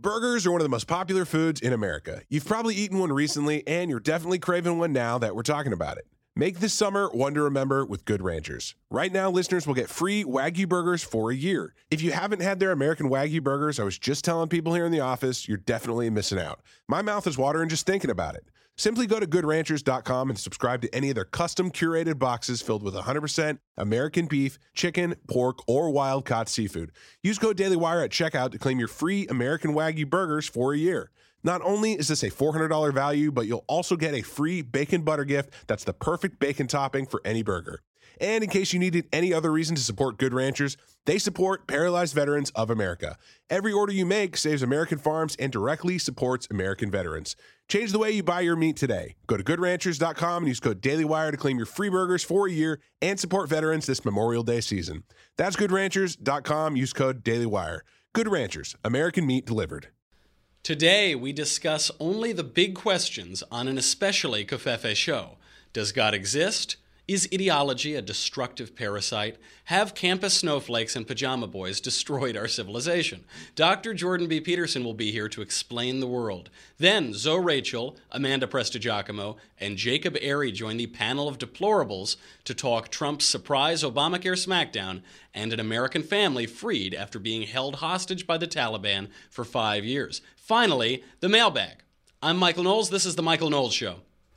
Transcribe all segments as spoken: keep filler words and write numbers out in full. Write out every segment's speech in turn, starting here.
Burgers are one of the most popular foods in America. You've probably eaten one recently, and you're definitely craving one now that we're talking about it. Make this summer one to remember with Good Ranchers. Right now, listeners will get free Wagyu burgers for a year. If you haven't had their American Wagyu burgers, I was just telling people here in the office, you're definitely missing out. My mouth is watering just thinking about it. Simply go to good ranchers dot com and subscribe to any of their custom curated boxes filled with one hundred percent American beef, chicken, pork, or wild-caught seafood. Use code DailyWire at checkout to claim your free American Wagyu burgers for a year. Not only is this a four hundred dollars value, but you'll also get a free bacon butter gift that's the perfect bacon topping for any burger. And in case you needed any other reason to support Good Ranchers, they support Paralyzed Veterans of America. Every order you make saves American farms and directly supports American veterans. Change the way you buy your meat today. Go to good ranchers dot com and use code DailyWire to claim your free burgers for a year and support veterans this Memorial Day season. That's good ranchers dot com. Use code DailyWire. Good Ranchers, American meat delivered. Today, we discuss only the big questions on an especially Covfefe show. Does God exist? Is ideology a destructive parasite? Have campus snowflakes and pajama boys destroyed our civilization? Doctor Jordan B. Peterson will be here to explain the world. Then Zoe Rachel, Amanda Prestigiacomo, and Jacob Airy join the panel of deplorables to talk Trump's surprise Obamacare smackdown and an American family freed after being held hostage by the Taliban for five years. Finally, the mailbag. I'm Michael Knowles. This is The Michael Knowles Show.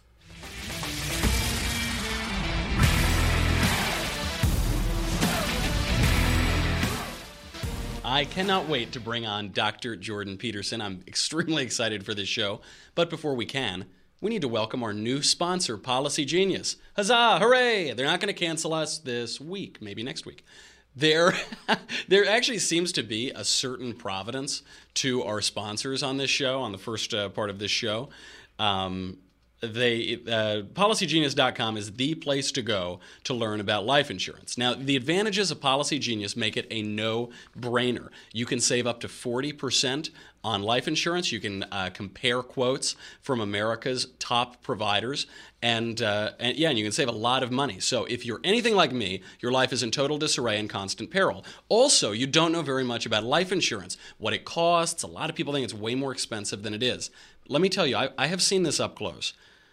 I cannot wait to bring on Doctor Jordan Peterson. I'm extremely excited for this show. But before we can, we need to welcome our new sponsor, Policy Genius. Huzzah! Hooray! They're not going to cancel us this week, maybe next week. There, there actually seems to be a certain providence to our sponsors on this show, on the first uh, part of this show. Um, They uh, policy genius dot com is the place to go to learn about life insurance. Now, the advantages of Policy Genius make it a no-brainer. You can save up to forty percent on life insurance. You can uh, compare quotes from America's top providers. And, uh, and yeah, and you can save a lot of money. So if you're anything like me, your life is in total disarray and constant peril. Also, you don't know very much about life insurance, what it costs. A lot of people think it's way more expensive than it is. Let me tell you, I, I have seen this up close.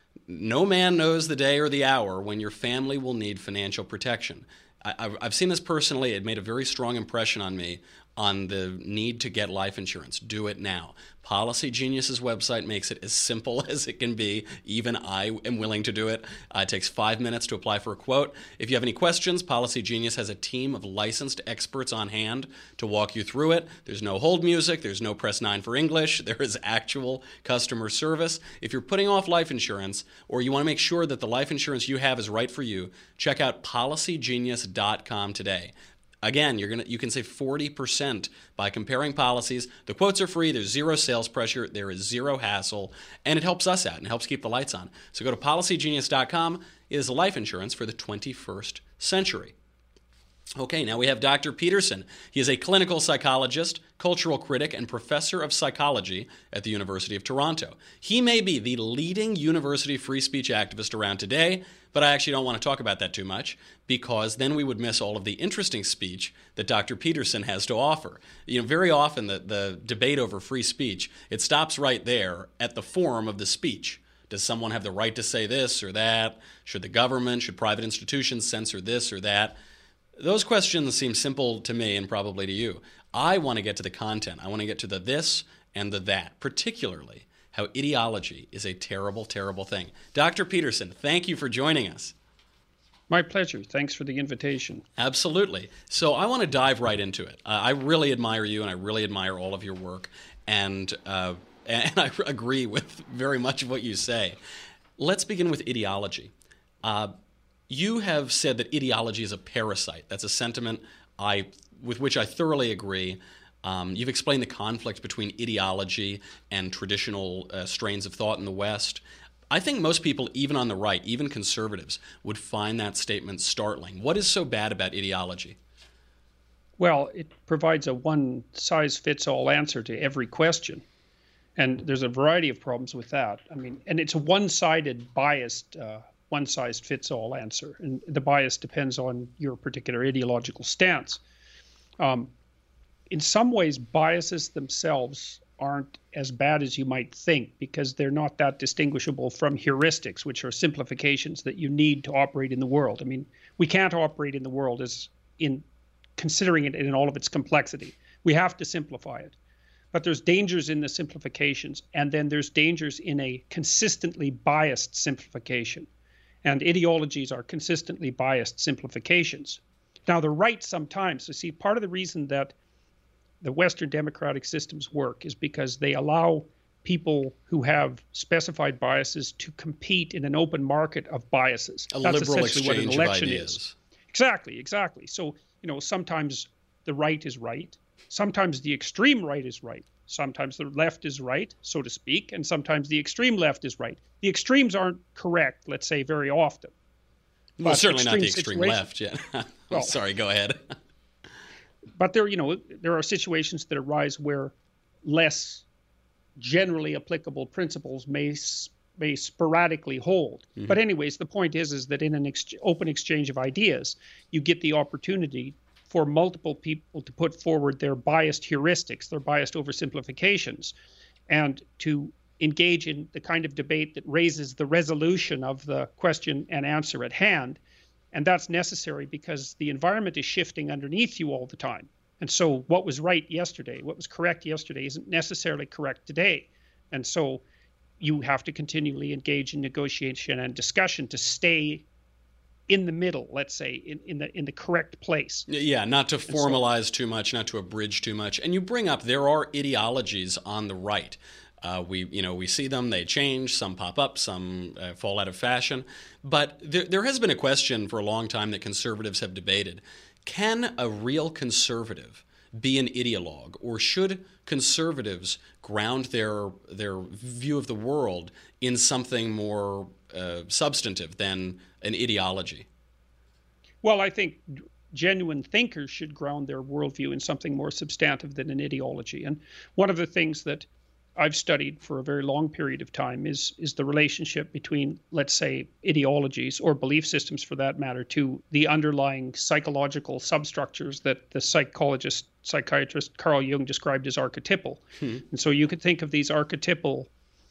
No man knows the day or the hour when your family will need financial protection. I, I've seen this personally. It made a very strong impression on me on the need to get life insurance. Do it now. Policy Genius's website makes it as simple as it can be. Even I am willing to do it. Uh, it takes five minutes to apply for a quote. If you have any questions, Policy Genius has a team of licensed experts on hand to walk you through it. There's no hold music. There's no press nine for English. There is actual customer service. If you're putting off life insurance or you want to make sure that the life insurance you have is right for you, check out policy genius dot com today. Again, you're gonna you can save forty percent by comparing policies. The quotes are free. There's zero sales pressure. There is zero hassle. And it helps us out and helps keep the lights on. So go to policy genius dot com. It is life insurance for the twenty-first century. Okay, now we have Doctor Peterson. He is a clinical psychologist, cultural critic, and professor of psychology at the University of Toronto. He may be the leading university free speech activist around today, but I actually don't want to talk about that too much because then we would miss all of the interesting speech that Doctor Peterson has to offer. You know, very often the, the debate over free speech, it stops right there at the form of the speech. Does someone have the right to say this or that? Should the government, should private institutions censor this or that? Those questions seem simple to me and probably to you. I want to get to the content. I want to get to the this and the that, particularly how ideology is a terrible, terrible thing. Doctor Peterson, thank you for joining us. My pleasure. Thanks for the invitation. Absolutely. So I want to dive right into it. Uh, I really admire you, and I really admire all of your work, and uh, and I agree with very much of what you say. Let's begin with ideology. Uh, You have said that ideology is a parasite. That's a sentiment I, with which I thoroughly agree. Um, you've explained the conflict between ideology and traditional uh, strains of thought in the West. I think most people, even on the right, even conservatives, would find that statement startling. What is so bad about ideology? Well, it provides a one-size-fits-all answer to every question. And there's a variety of problems with that. I mean, and it's a one-sided, biased uh one-size-fits-all answer, and the bias depends on your particular ideological stance. Um, in some ways, biases themselves aren't as bad as you might think, because they're not that distinguishable from heuristics, which are simplifications that you need to operate in the world. I mean, we can't operate in the world as in considering it in all of its complexity. We have to simplify it. But there's dangers in the simplifications, and then there's dangers in a consistently biased simplification. And ideologies are consistently biased simplifications. Now, the right sometimes, so see, part of the reason that the Western democratic systems work is because they allow people who have specified biases to compete in an open market of biases. A That's liberal essentially what an exchange of election ideas. is. Exactly, exactly. So, you know, sometimes the right is right. Sometimes the extreme right is right. Sometimes the left is right, so to speak, and sometimes the extreme left is right. The extremes aren't correct, let's say, very often. Well, But certainly not the extreme extreme left. Yeah. I'm Well- sorry. Go ahead. But there, you know, there are situations that arise where less generally applicable principles may s- may sporadically hold. Mm-hmm. But anyways, the point is is that in an ex- open exchange of ideas, you get the opportunity for multiple people to put forward their biased heuristics, their biased oversimplifications, and to engage in the kind of debate that raises the resolution of the question and answer at hand. And that's necessary because the environment is shifting underneath you all the time. And so what was right yesterday, what was correct yesterday isn't necessarily correct today. And so you have to continually engage in negotiation and discussion to stay in the middle, let's say, in, in the in the correct place. Yeah, not to formalize too much, not to abridge too much. And you bring up there are ideologies on the right. Uh, we, you know, we see them; they change. Some pop up, some uh, fall out of fashion. But there, there has been a question for a long time that conservatives have debated: can a real conservative be an ideologue, or should conservatives ground their their view of the world in something more uh, substantive than an ideology? Well, I think genuine thinkers should ground their worldview in something more substantive than an ideology. And one of the things that I've studied for a very long period of time is is the relationship between, let's say, ideologies or belief systems, for that matter, to the underlying psychological substructures that the psychologist, psychiatrist Carl Jung described as archetypal. Hmm. And so you could think of these archetypal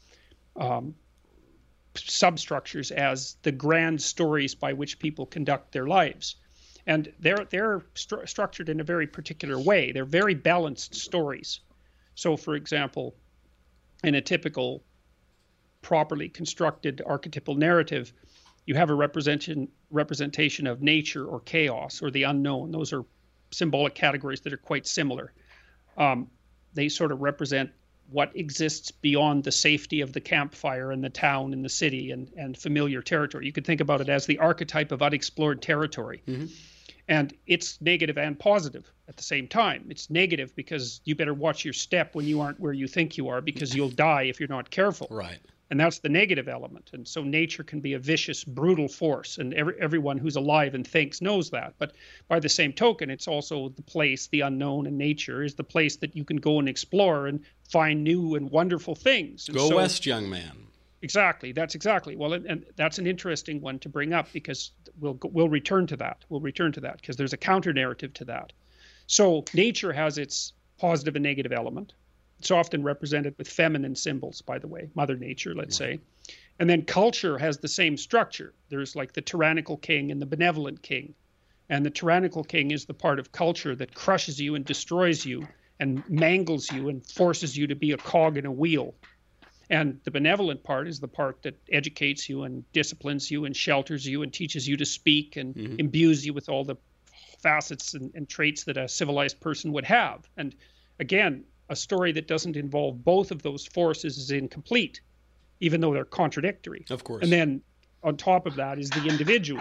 um, substructures as the grand stories by which people conduct their lives. And they're they're stru- structured in a very particular way. They're very balanced stories. So, for example, in a typical, properly constructed archetypal narrative, you have a representation representation of nature or chaos or the unknown. Those are symbolic categories that are quite similar. Um, they sort of represent what exists beyond the safety of the campfire and the town and the city and, and familiar territory. You could think about it as the archetype of unexplored territory. Mm-hmm. And it's negative and positive at the same time. It's negative because you better watch your step when you aren't where you think you are, because you'll die if you're not careful. Right. And that's the negative element. And so nature can be a vicious, brutal force. And every, everyone who's alive and thinks knows that. But by the same token, it's also the place, the unknown, and nature is the place that you can go and explore and find new and wonderful things. And go so, west, young man. Exactly. That's exactly. Well, and, and that's an interesting one to bring up, because we'll we'll return to that. We'll return to that because there's a counter narrative to that. So nature has its positive and negative element. It's often represented with feminine symbols, by the way, Mother Nature, let's right. say. And then culture has the same structure. There's like the tyrannical king and the benevolent king. And the tyrannical king is the part of culture that crushes you and destroys you and mangles you and forces you to be a cog in a wheel. And the benevolent part is the part that educates you and disciplines you and shelters you and teaches you to speak and mm-hmm. imbues you with all the facets and, and traits that a civilized person would have. And again, a story that doesn't involve both of those forces is incomplete, even though they're contradictory. Of course. And then on top of that is the individual.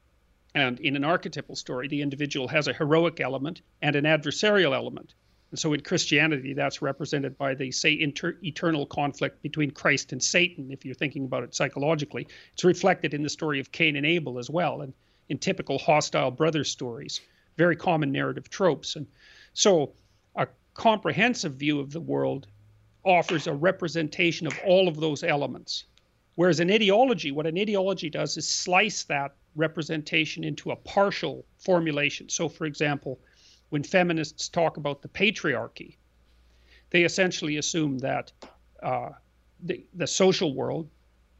And in an archetypal story, the individual has a heroic element and an adversarial element. And so in Christianity, that's represented by the, say, inter- eternal conflict between Christ and Satan, if you're thinking about it psychologically. It's reflected in the story of Cain and Abel as well, and in typical hostile brother stories, very common narrative tropes. And so a comprehensive view of the world offers a representation of all of those elements. Whereas an ideology, what an ideology does is slice that representation into a partial formulation. So, for example, when feminists talk about the patriarchy, they essentially assume that uh, the, the social world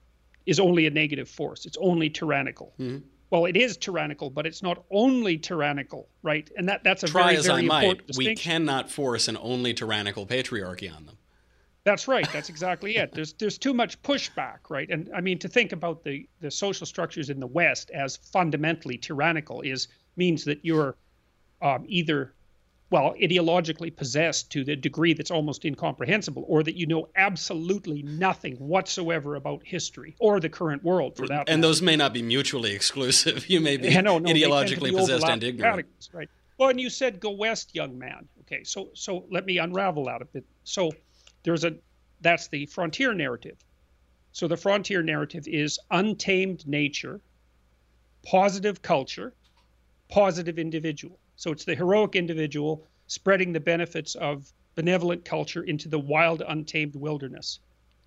is only a negative force. It's only tyrannical. Mm-hmm. Well, it is tyrannical, but it's not only tyrannical, right? And that, that's a Try very, as very I important might, distinction. we cannot force an only tyrannical patriarchy on them. That's right. That's exactly it. There's there's too much pushback, right? And I mean, to think about the, the social structures in the West as fundamentally tyrannical is means that you're um, either, well, ideologically possessed to the degree that's almost incomprehensible, or that you know absolutely nothing whatsoever about history or the current world, for that And matter. Those may not be mutually exclusive. You may be Yeah, no, no, ideologically be possessed and ignorant. categories, right? Well, and you said go west, young man. Okay, so so let me unravel that a bit. So there's a that's the frontier narrative. So the frontier narrative is untamed nature, positive culture, positive individual. So it's the heroic individual spreading the benefits of benevolent culture into the wild, untamed wilderness.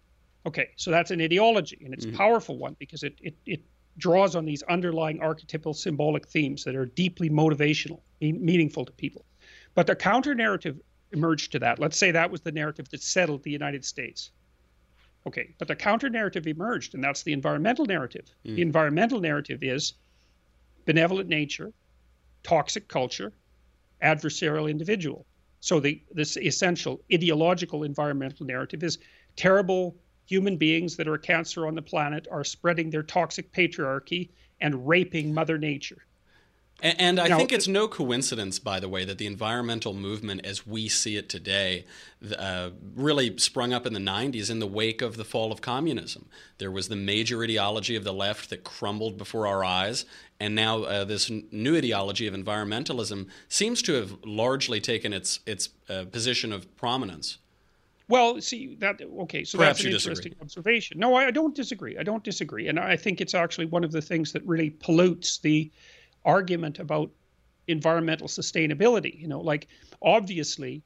Okay, so that's an ideology, and it's mm-hmm. a powerful one because it, it it draws on these underlying archetypal symbolic themes that are deeply motivational, meaningful to people. But the counter narrative emerged to that. Let's say that was the narrative that settled the United States. Okay, but the counter narrative emerged, and that's the environmental narrative. Mm. The environmental narrative is benevolent nature, toxic culture, adversarial individual. So the this essential ideological environmental narrative is terrible human beings that are a cancer on the planet are spreading their toxic patriarchy and raping Mother Nature. And, and I now, think it's no coincidence, by the way, that the environmental movement as we see it today uh, really sprung up in the nineties in the wake of the fall of communism. There was the major ideology of the left that crumbled before our eyes, and now uh, this n- new ideology of environmentalism seems to have largely taken its, its uh, position of prominence. Well, see, that okay, so Perhaps that's an interesting disagree. observation. No, I, I don't disagree. I don't disagree. And I think it's actually one of the things that really pollutes the argument about environmental sustainability. You know, like obviously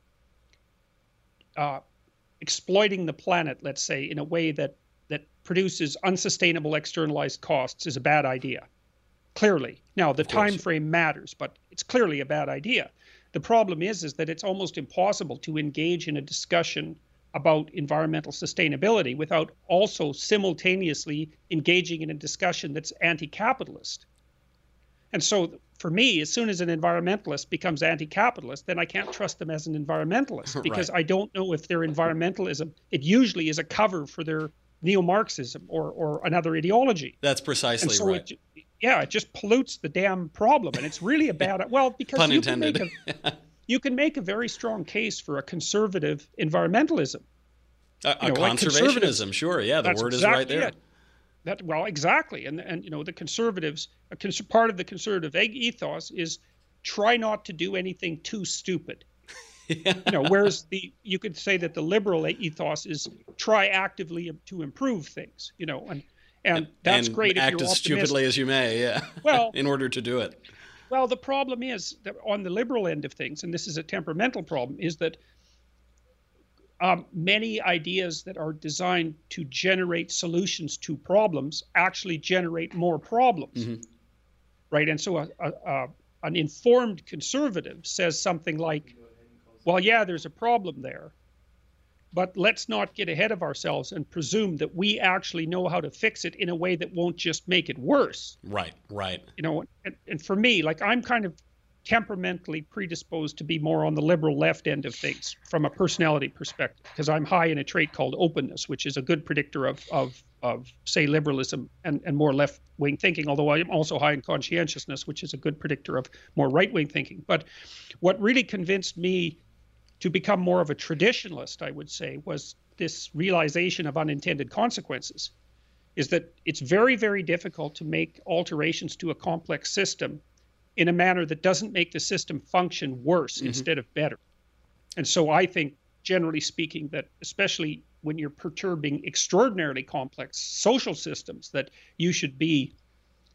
uh, exploiting the planet, let's say, in a way that, that produces unsustainable externalized costs is a bad idea. Clearly. Now, the time frame matters, but it's clearly a bad idea. The problem is, is that it's almost impossible to engage in a discussion about environmental sustainability without also simultaneously engaging in a discussion that's anti-capitalist. And so for me, as soon as an environmentalist becomes anti-capitalist, then I can't trust them as an environmentalist because right. I don't know if their environmentalism, it usually is a cover for their neo-Marxism or, or another ideology. That's precisely so right. It, yeah, it just pollutes the damn problem. And it's really a bad, well, because Pun you intended. Can make a, you can make a very strong case for a conservative environmentalism. A, a you know, conservationism, like sure. Yeah, the word exactly is right there. It. That, well, exactly. And, and you know, the conservatives, a cons- part of the conservative ethos is try not to do anything too stupid. Yeah. You know, whereas the you could say that the liberal ethos is try actively to improve things, you know, and and that's and great if act you're as optimistic. stupidly as you may, yeah. Well, in order to do it. Well, the problem is that on the liberal end of things, and this is a temperamental problem, is that um, many ideas that are designed to generate solutions to problems actually generate more problems, mm-hmm. right? And so a, a, a, an informed conservative says something like, well, yeah, there's a problem there, but let's not get ahead of ourselves and presume that we actually know how to fix it in a way that won't just make it worse. Right, right. You know, and, and for me, like I'm kind of temperamentally predisposed to be more on the liberal left end of things from a personality perspective, because I'm high in a trait called openness, which is a good predictor of, of, of say, liberalism and, and more left-wing thinking, although I'm also high in conscientiousness, which is a good predictor of more right-wing thinking. But what really convinced me to become more of a traditionalist, I would say, was this realization of unintended consequences, is that it's very, very difficult to make alterations to a complex system in a manner that doesn't make the system function worse mm-hmm. instead of better. And so I think, generally speaking, that especially when you're perturbing extraordinarily complex social systems, that you should be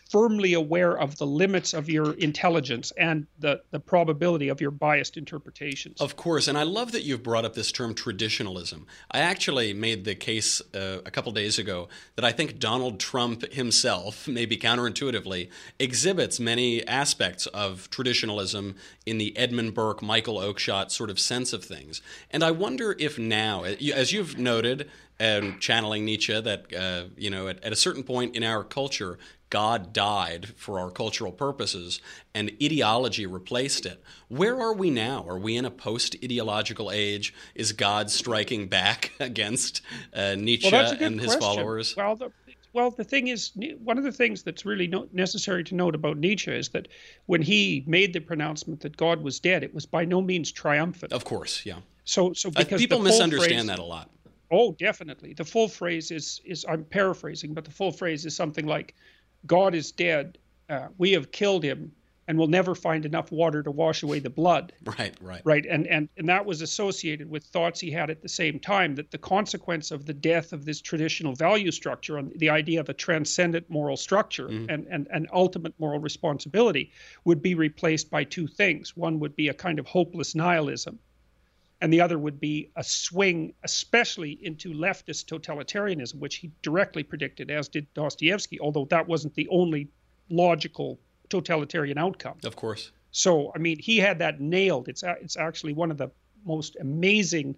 firmly aware of the limits of your intelligence and the, the probability of your biased interpretations. Of course, and I love that you've brought up this term traditionalism. I actually made the case uh, a couple days ago that I think Donald Trump himself, maybe counterintuitively, exhibits many aspects of traditionalism in the Edmund Burke, Michael Oakeshott sort of sense of things. And I wonder if now, as you've noted, and channeling Nietzsche, that uh, you know, at, at a certain point in our culture, God died for our cultural purposes, and ideology replaced it. Where are we now? Are we in a post-ideological age? Is God striking back against uh, Nietzsche well, and his question. followers? Well, the, well, the thing is, one of the things that's really no, necessary to note about Nietzsche is that when he made the pronouncement that God was dead, it was by no means triumphant. Of course, yeah. So, so because uh, people the full misunderstand phrase, that a lot. Oh, definitely. The full phrase is, is I'm paraphrasing, but the full phrase is something like, God is dead, uh, we have killed him, and we'll never find enough water to wash away the blood. Right, right. Right, and, and, and that was associated with thoughts he had at the same time, that the consequence of the death of this traditional value structure, and the idea of a transcendent moral structure mm-hmm. and, and, and ultimate moral responsibility, would be replaced by two things. One would be a kind of hopeless nihilism, and the other would be a swing, especially into leftist totalitarianism, which he directly predicted, as did Dostoevsky, although that wasn't the only logical totalitarian outcome. Of course. So, I mean, he had that nailed. It's it's actually one of the most amazing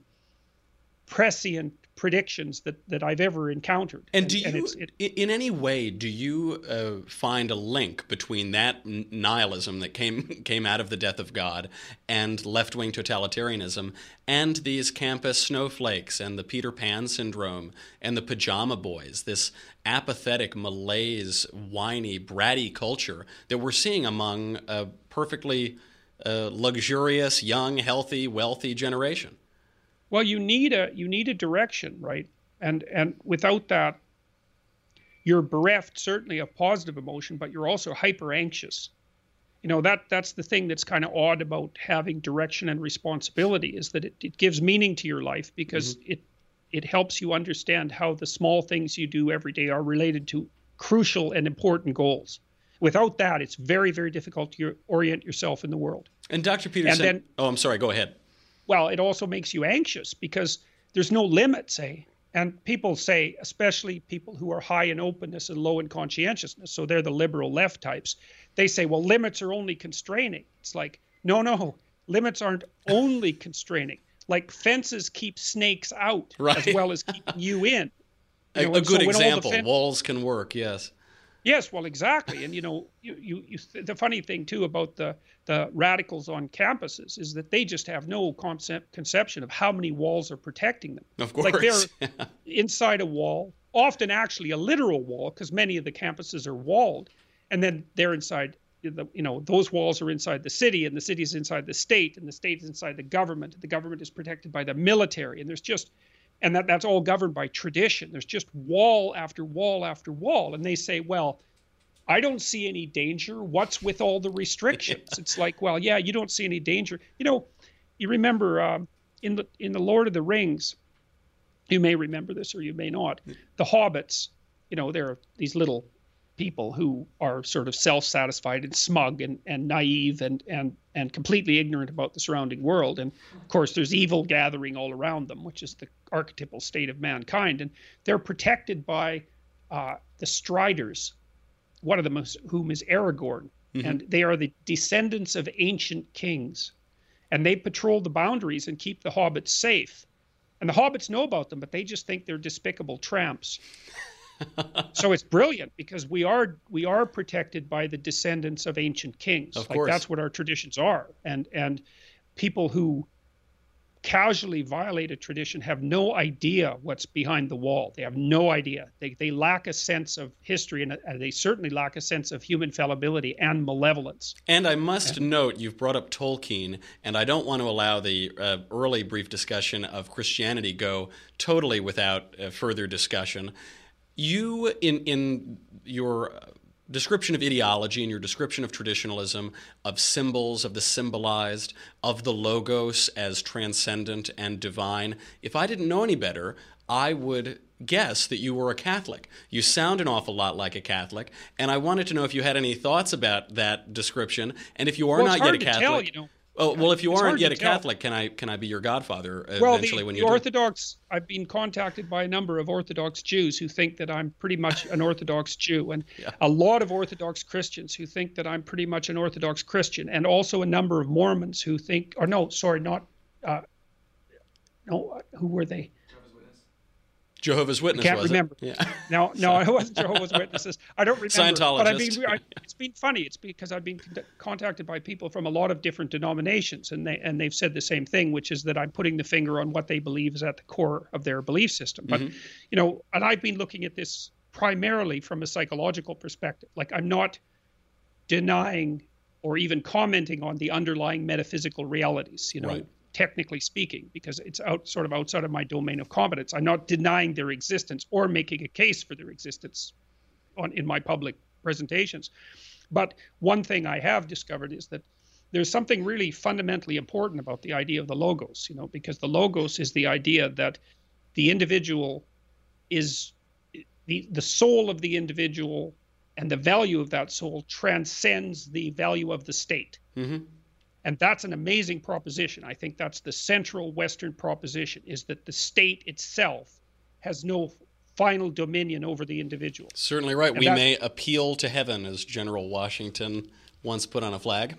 prescient predictions that, that I've ever encountered. And, and do you, and it's, it, in any way, do you uh, find a link between that nihilism that came came out of the death of God and left-wing totalitarianism and these campus snowflakes and the Peter Pan syndrome and the pajama boys, this apathetic, malaise, whiny, bratty culture that we're seeing among a perfectly uh, luxurious, young, healthy, wealthy generation? Well, you need a you need a direction, right? And and without that, you're bereft certainly of positive emotion, but you're also hyper anxious. You know, that that's the thing that's kind of odd about having direction and responsibility, is that it, it gives meaning to your life, because mm-hmm. it it helps you understand how the small things you do every day are related to crucial and important goals. Without that, it's very, very difficult to orient yourself in the world. And Doctor Peterson, and then, oh, I'm sorry, go ahead. Well, it also makes you anxious because there's no limit, say. And people say, especially people who are high in openness and low in conscientiousness, so they're the liberal left types, they say, well, limits are only constraining. It's like, no, no, limits aren't only constraining. Like fences keep snakes out right. as well as keeping you in. You know, a, a good so example, fen- walls can work, yes. Yes, well, exactly. And, you know, you, you, you th- the funny thing, too, about the, the radicals on campuses is that they just have no concept, conception of how many walls are protecting them. Of course. Like they're inside a wall, often actually a literal wall, because many of the campuses are walled. And then they're inside, the, you know, those walls are inside the city, and the city is inside the state, and the state is inside the government, and the government is protected by the military. And there's just... And that, that's all governed by tradition. There's just wall after wall after wall. And they say, well, I don't see any danger. What's with all the restrictions? Yeah. It's like, well, yeah, you don't see any danger. You know, you remember um, in the in the Lord of the Rings, you may remember this or you may not, the hobbits, you know, they're these little people who are sort of self-satisfied and smug and, and naive and, and, and completely ignorant about the surrounding world. And of course, there's evil gathering all around them, which is the archetypal state of mankind. And they're protected by uh, the Striders, one of them is, whom is Aragorn. Mm-hmm. And they are the descendants of ancient kings. And they patrol the boundaries and keep the hobbits safe. And the hobbits know about them, but they just think they're despicable tramps. So it's brilliant because we are we are protected by the descendants of ancient kings. Of like course. That's what our traditions are. And and people who casually violate a tradition have no idea what's behind the wall. They have no idea. They they lack a sense of history, and uh, they certainly lack a sense of human fallibility and malevolence. And I must and, note, you've brought up Tolkien, and I don't want to allow the uh, early brief discussion of Christianity go totally without uh, further discussion. You, in in your description of ideology and your description of traditionalism, of symbols, of the symbolized, of the logos as transcendent and divine, if I didn't know any better, I would guess that you were a Catholic. You sound an awful lot like a Catholic, and I wanted to know if you had any thoughts about that description, and if you are well, not yet a to Catholic. Tell, you know. Oh, well, if you it's aren't yet a tell. Catholic, can I can I be your godfather well, eventually the, when the you do? Orthodox, I've been contacted by a number of Orthodox Jews who think that I'm pretty much an Orthodox Jew, and Yeah. a lot of Orthodox Christians who think that I'm pretty much an Orthodox Christian, and also a number of Mormons who think, or no, sorry, not, uh, no, who were they? Jehovah's Witness, I can't was remember. it? Yeah. No, no, I wasn't Jehovah's Witnesses. I don't remember. But I've Scientologist. been, I, it's been funny. It's because I've been con- contacted by people from a lot of different denominations, and they and they've said the same thing, which is that I'm putting the finger on what they believe is at the core of their belief system. But Mm-hmm. you know, and I've been looking at this primarily from a psychological perspective. Like, I'm not denying or even commenting on the underlying metaphysical realities. You know. Right. Technically speaking, because it's out sort of outside of my domain of competence. I'm not denying their existence or making a case for their existence on in my public presentations. But one thing I have discovered is that there's something really fundamentally important about the idea of the logos, you know, because the logos is the idea that the individual is the the soul of the individual, and the value of that soul transcends the value of the state. Mm-hmm. And that's an amazing proposition. I think that's the central Western proposition, is that the state itself has no final dominion over the individual. Certainly right. And we that- may appeal to heaven, as General Washington once put on a flag.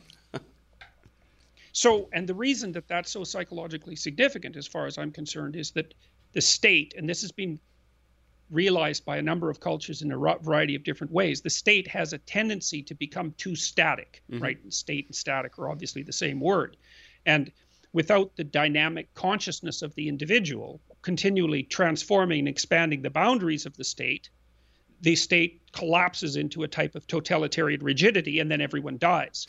So, and the reason that that's so psychologically significant, as far as I'm concerned, is that the state, and this has been realized by a number of cultures in a variety of different ways, the state has a tendency to become too static, Mm-hmm. right? And state and static are obviously the same word. And without the dynamic consciousness of the individual continually transforming and expanding the boundaries of the state, the state collapses into a type of totalitarian rigidity, and then everyone dies.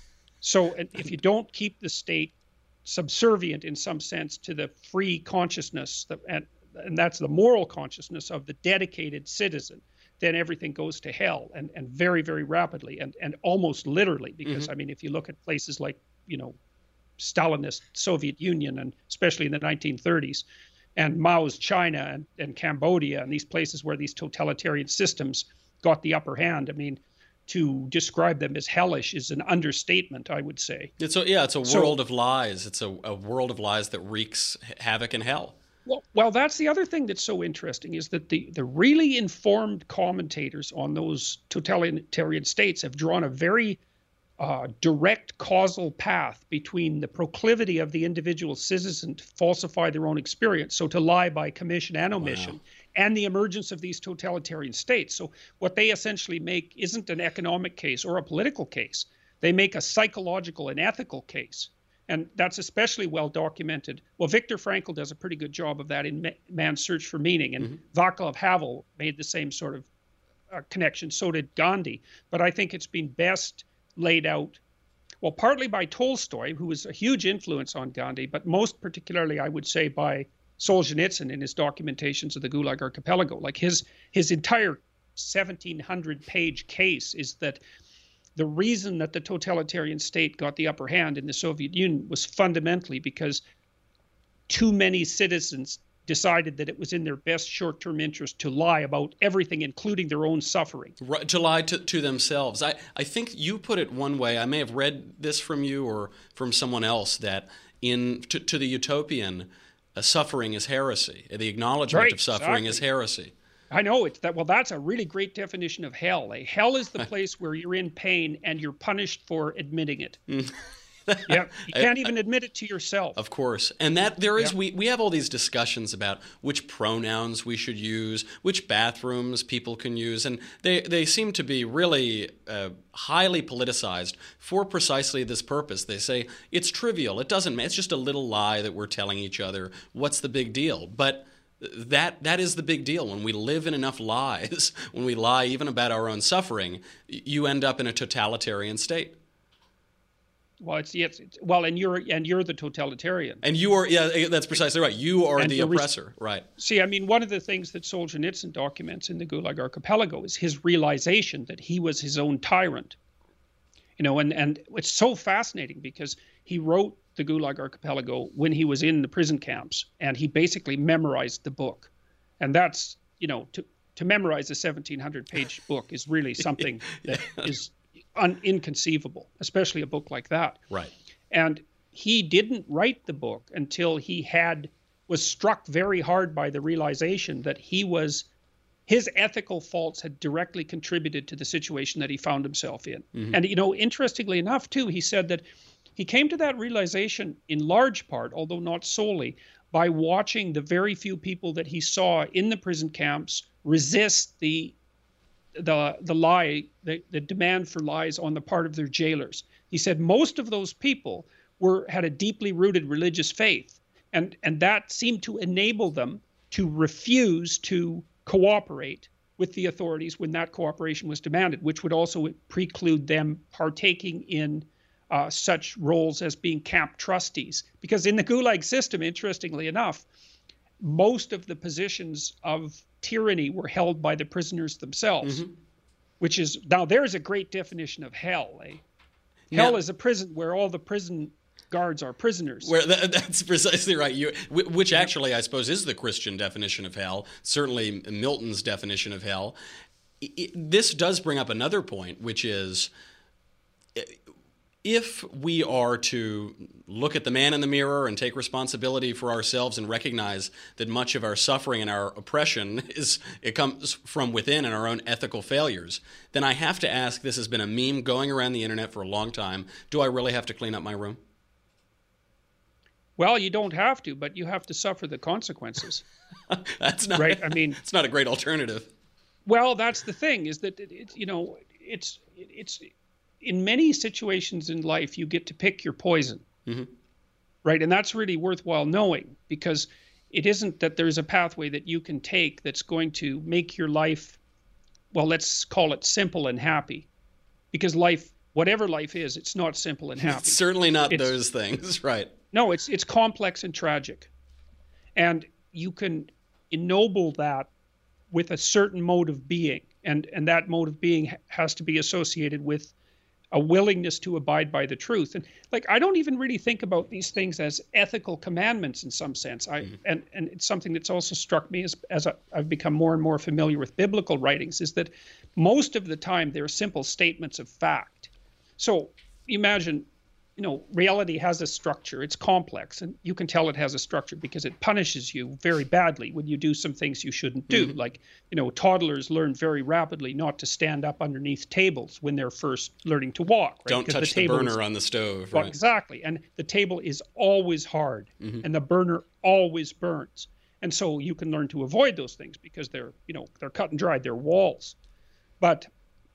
So and if you don't keep the state subservient in some sense to the free consciousness, that, and and that's the moral consciousness of the dedicated citizen, then everything goes to hell, and, and very, very rapidly, and, and almost literally, because, Mm-hmm. I mean, if you look at places like, you know, Stalinist Soviet Union, and especially in the nineteen thirties, and Mao's China and, and Cambodia, and these places where these totalitarian systems got the upper hand, I mean, to describe them as hellish is an understatement, I would say. It's a, yeah, it's a So- world of lies. It's a, a world of lies that wreaks havoc in hell. Well, well, that's the other thing that's so interesting, is that the, the really informed commentators on those totalitarian states have drawn a very uh, direct causal path between the proclivity of the individual citizen to falsify their own experience, so to lie by commission and omission, Wow. and the emergence of these totalitarian states. So what they essentially make isn't an economic case or a political case. They make a psychological and ethical case. And that's especially well documented. Well, Viktor Frankl does a pretty good job of that in Ma- Man's Search for Meaning. And Mm-hmm. Václav Havel made the same sort of uh, connection. So did Gandhi. But I think it's been best laid out, well, partly by Tolstoy, who was a huge influence on Gandhi, but most particularly, I would say, by Solzhenitsyn in his documentations of the Gulag Archipelago. Like his his entire seventeen hundred page case is that the reason that the totalitarian state got the upper hand in the Soviet Union was fundamentally because too many citizens decided that it was in their best short-term interest to lie about everything, including their own suffering. Right, to lie to, to themselves. I, I think you put it one way. I may have read this from you or from someone else, that in to, to the utopian, uh, suffering is heresy. The acknowledgement Right, of suffering exactly. is heresy. I know it's that. Well, that's a really great definition of hell. A hell is the place where you're in pain and you're punished for admitting it. Yeah, you can't even admit it to yourself. Of course. And that there is, Yeah. we, we have all these discussions about which pronouns we should use, which bathrooms people can use, and they, they seem to be really uh, highly politicized for precisely this purpose. They say it's trivial, it doesn't matter, it's just a little lie that we're telling each other. What's the big deal? But that that is the big deal. When we live in enough lies, when we lie even about our own suffering, you end up in a totalitarian state. Well, it's, it's, it's well, and you're and you're the totalitarian. And you are, yeah, that's precisely right. You are And the you're res- oppressor, right? See, I mean, one of the things that Solzhenitsyn documents in the Gulag Archipelago is his realization that he was his own tyrant. You know, and, and it's so fascinating because he wrote the Gulag Archipelago when he was in the prison camps, and he basically memorized the book. And that's, you know, to, to memorize a seventeen hundred page book is really something that yeah. is un, inconceivable, especially a book like that. Right. And he didn't write the book until he had was struck very hard by the realization that he was his ethical faults had directly contributed to the situation that he found himself in. Mm-hmm. And, you know, interestingly enough, too, he said that he came to that realization in large part, although not solely, by watching the very few people that he saw in the prison camps resist the the the lie, the, the demand for lies on the part of their jailers. He said most of those people were had a deeply rooted religious faith, and and that seemed to enable them to refuse to cooperate with the authorities when that cooperation was demanded, which would also preclude them partaking in uh, such roles as being camp trustees. Because in the Gulag system, interestingly enough, most of the positions of tyranny were held by the prisoners themselves, mm-hmm. which is, now there's a great definition of hell. Eh? Hell yeah. is a prison where all the prison guards are prisoners. Where that, that's precisely right. You, which actually, I suppose, is the Christian definition of hell. Certainly, Milton's definition of hell. It, this does bring up another point, which is, if we are to look at the man in the mirror and take responsibility for ourselves and recognize that much of our suffering and our oppression is it comes from within and our own ethical failures, then I have to ask. This has been a meme going around the internet for a long time. Do I really have to clean up my room? Well, you don't have to, but you have to suffer the consequences. That's not right. I mean, it's not a great alternative. Well, that's the thing, is that it, it, you know, it's it's in many situations in life you get to pick your poison, mm-hmm. right? And that's really worthwhile knowing, because it isn't that there's a pathway that you can take that's going to make your life, well, let's call it simple and happy, because life, whatever life is, it's not simple and happy. It's certainly not it's, those things, right? No, it's it's complex and tragic. And you can ennoble that with a certain mode of being. And, and that mode of being has to be associated with a willingness to abide by the truth. And like, I don't even really think about these things as ethical commandments in some sense. I mm-hmm. and, and it's something that's also struck me as, as I, I've become more and more familiar with biblical writings, is that most of the time they're simple statements of fact. So imagine, you know, reality has a structure. It's complex, and you can tell it has a structure because it punishes you very badly when you do some things you shouldn't do. Mm-hmm. Like, you know, toddlers learn very rapidly not to stand up underneath tables when they're first learning to walk. Right? Don't touch the, the burner is, on the stove. Right? Exactly. And the table is always hard, mm-hmm. and the burner always burns. And so you can learn to avoid those things because they're, you know, they're cut and dried. They're walls. But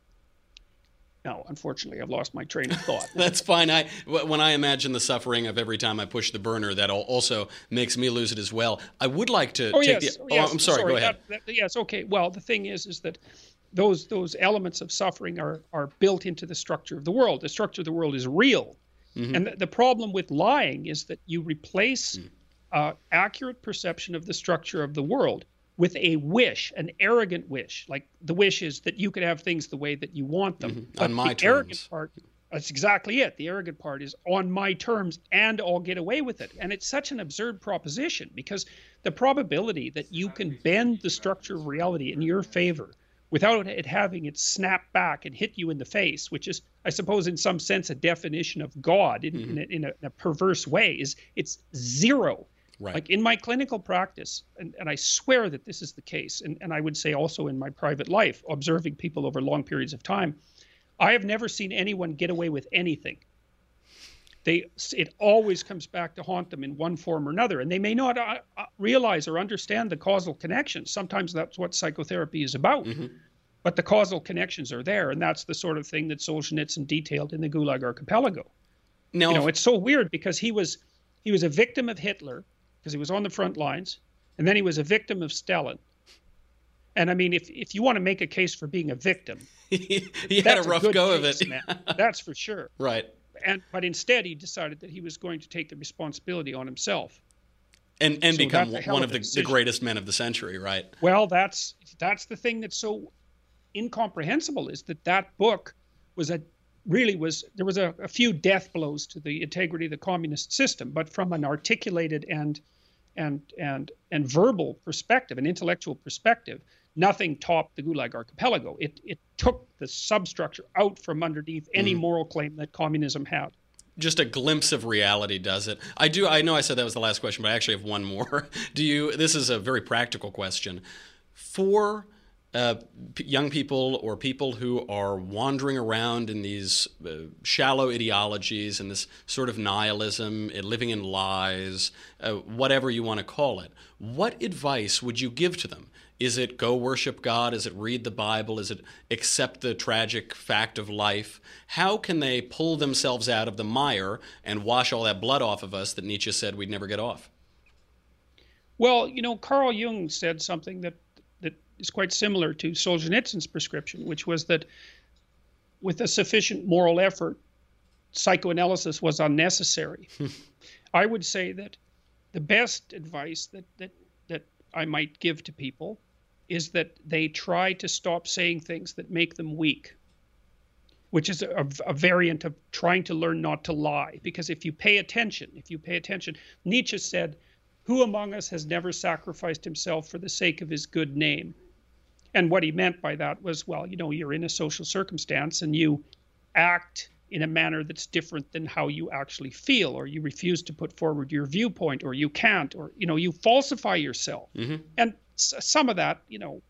no, unfortunately, I've lost my train of thought. That's fine. I when I imagine the suffering of every time I push the burner, that also makes me lose it as well. I would like to oh, take yes. the. Oh, yes. I'm sorry. sorry. Go ahead. That, that, yes. Okay. Well, the thing is, is that those those elements of suffering are are built into the structure of the world. The structure of the world is real, mm-hmm. and the, the problem with lying is that you replace mm. uh, accurate perception of the structure of the world with a wish, an arrogant wish. Like, the wish is that you could have things the way that you want them. Mm-hmm. On my the terms. Arrogant part, that's exactly it. The arrogant part is on my terms, and I'll get away with it. And it's such an absurd proposition, because the probability that you can bend the structure of reality in your favor without it having it snap back and hit you in the face, which is, I suppose, in some sense, a definition of God in, mm-hmm. in, a, in, a, in a perverse way, is it's zero. Right. Like, in my clinical practice, and, and I swear that this is the case, and, and I would say also in my private life, observing people over long periods of time, I have never seen anyone get away with anything. They, it always comes back to haunt them in one form or another, and they may not uh, uh, realize or understand the causal connections. Sometimes that's what psychotherapy is about, mm-hmm. but the causal connections are there, and that's the sort of thing that Solzhenitsyn detailed in the Gulag Archipelago. Now, you know, it's so weird, because he was he was a victim of Hitler, because he was on the front lines, and then he was a victim of Stalin. And I mean, if if you want to make a case for being a victim, he, he had a rough a go case, of it. Man. That's for sure. Right. And but instead, he decided that he was going to take the responsibility on himself, and and so become one of the, the greatest men of the century. Right. Well, that's that's the thing that's so incomprehensible, is that that book was a really was there was a, a few death blows to the integrity of the communist system, but from an articulated and and and and verbal perspective, and intellectual perspective, nothing topped the Gulag Archipelago. It it took the substructure out from underneath any mm. moral claim that communism had. Just a glimpse of reality does it. I do. I know I said that was the last question, but I actually have one more. Do you? This is a very practical question. For uh, p- young people or people who are wandering around in these uh, shallow ideologies and this sort of nihilism, uh, living in lies, uh, whatever you want to call it, what advice would you give to them? Is it go worship God? Is it read the Bible? Is it accept the tragic fact of life? How can they pull themselves out of the mire and wash all that blood off of us that Nietzsche said we'd never get off? Well, you know, Carl Jung said something that, that is quite similar to Solzhenitsyn's prescription, which was that with a sufficient moral effort, psychoanalysis was unnecessary. I would say that the best advice that, that, that I might give to people is that they try to stop saying things that make them weak, which is a, a variant of trying to learn not to lie. Because if you pay attention, if you pay attention, Nietzsche said, "Who among us has never sacrificed himself for the sake of his good name?" And what he meant by that was, well, you know, you're in a social circumstance and you act in a manner that's different than how you actually feel, or you refuse to put forward your viewpoint, or you can't, or, you know, you falsify yourself. Mm-hmm. And s- some of that, you know,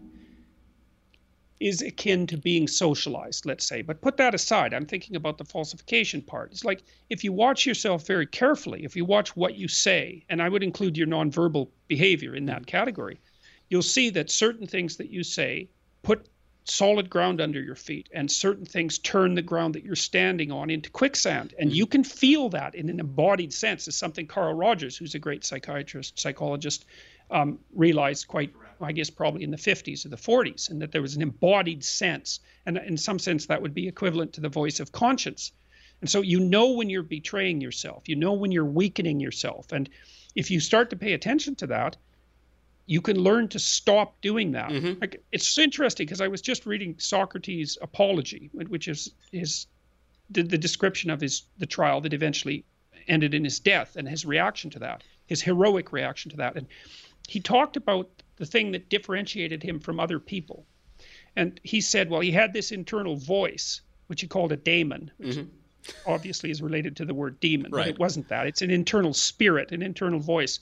is akin to being socialized, let's say. But put that aside. I'm thinking about the falsification part. It's like if you watch yourself very carefully, if you watch what you say, and I would include your nonverbal behavior in that category, you'll see that certain things that you say put solid ground under your feet, and certain things turn the ground that you're standing on into quicksand. And you can feel that in an embodied sense. Is something Carl Rogers, who's a great psychiatrist, psychologist, um, realized quite, I guess, probably in the fifties or the forties, and that there was an embodied sense. And in some sense, that would be equivalent to the voice of conscience. And so you know when you're betraying yourself, you know when you're weakening yourself. And if you start to pay attention to that, you can learn to stop doing that. Mm-hmm. Like, it's interesting because I was just reading Socrates' Apology, which is his the, the description of his the trial that eventually ended in his death, and his reaction to that, his heroic reaction to that. And he talked about the thing that differentiated him from other people. And he said, well, he had this internal voice, which he called a daemon, which mm-hmm. obviously is related to the word demon, right. But it wasn't that. It's an internal spirit, an internal voice.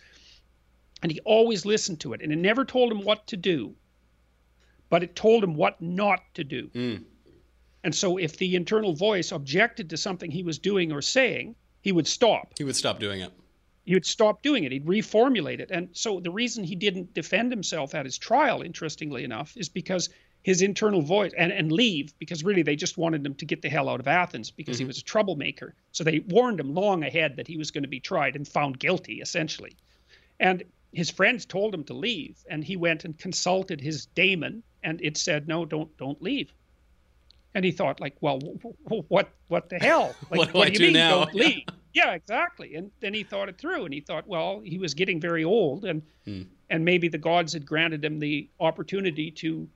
And he always listened to it, and it never told him what to do, but it told him what not to do. Mm. And so if the internal voice objected to something he was doing or saying, he would stop. He would stop doing it. He would stop doing it. He'd reformulate it. And so the reason he didn't defend himself at his trial, interestingly enough, is because his internal voice, and, and leave, because really they just wanted him to get the hell out of Athens because mm-hmm. he was a troublemaker. So they warned him long ahead that he was going to be tried and found guilty, essentially. And his friends told him to leave, and he went and consulted his daemon, and it said, no, don't don't leave. And he thought, like, well, what what the hell? Like, what do, what I do you do mean, now? Don't leave? Yeah, exactly. And then he thought it through, and he thought, well, he was getting very old, and hmm. and maybe the gods had granted him the opportunity to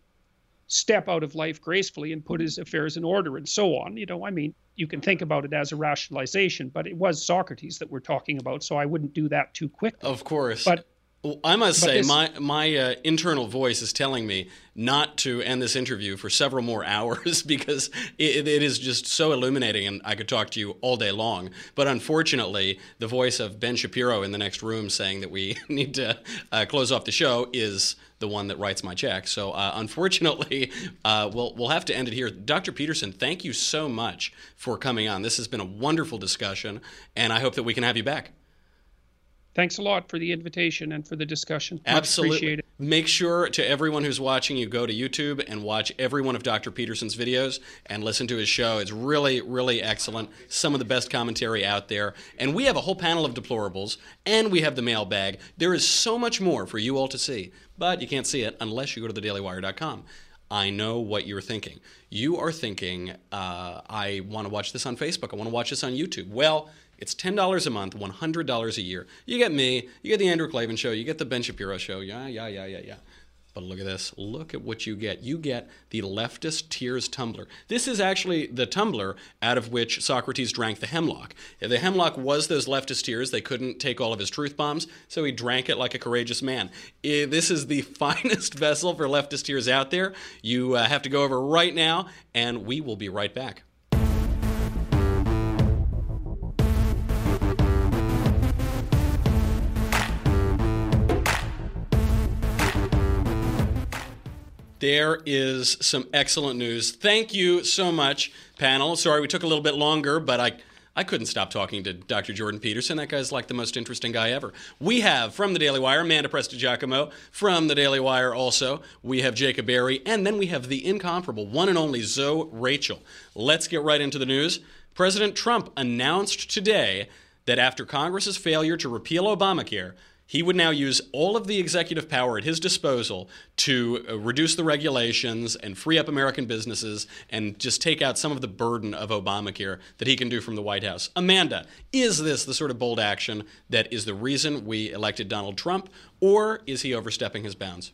step out of life gracefully and put his affairs in order, and so on. You know, I mean, you can think about it as a rationalization, but it was Socrates that we're talking about, so I wouldn't do that too quickly. Of course. But Well, I must say, this, my my uh, internal voice is telling me not to end this interview for several more hours because it, it is just so illuminating, and I could talk to you all day long. But unfortunately, the voice of Ben Shapiro in the next room saying that we need to uh, close off the show is the one that writes my check. So uh, unfortunately, uh, we'll we'll have to end it here. Doctor Peterson, thank you so much for coming on. This has been a wonderful discussion, and I hope that we can have you back. Thanks a lot for the invitation and for the discussion. Much Absolutely. Appreciate it. Make sure, to everyone who's watching, you go to YouTube and watch every one of Doctor Peterson's videos and listen to his show. It's really, really excellent. Some of the best commentary out there. And we have a whole panel of deplorables, and we have the mailbag. There is so much more for you all to see, but you can't see it unless you go to the daily wire dot com. I know what you're thinking. You are thinking, uh, I want to watch this on Facebook. I want to watch this on YouTube. Well, it's ten dollars a month, one hundred dollars a year. You get me, you get the Andrew Klavan Show, you get the Ben Shapiro Show, yeah, yeah, yeah, yeah, yeah. But look at this. Look at what you get. You get the Leftist Tears tumbler. This is actually the tumbler out of which Socrates drank the hemlock. The hemlock was those leftist tears. They couldn't take all of his truth bombs, so he drank it like a courageous man. This is the finest vessel for leftist tears out there. You uh, have to go over right now, and we will be right back. There is some excellent news. Thank you so much, panel. Sorry we took a little bit longer, but I, I couldn't stop talking to Doctor Jordan Peterson. That guy's like the most interesting guy ever. We have, from the Daily Wire, Amanda Prestigiacomo. From the Daily Wire also, we have Jacob Berry. And then we have the incomparable, one and only Zoe Rachel. Let's get right into the news. President Trump announced today that after Congress's failure to repeal Obamacare, he would now use all of the executive power at his disposal to uh, reduce the regulations and free up American businesses and just take out some of the burden of Obamacare that he can do from the White House. Amanda, is this the sort of bold action that is the reason we elected Donald Trump, or is he overstepping his bounds?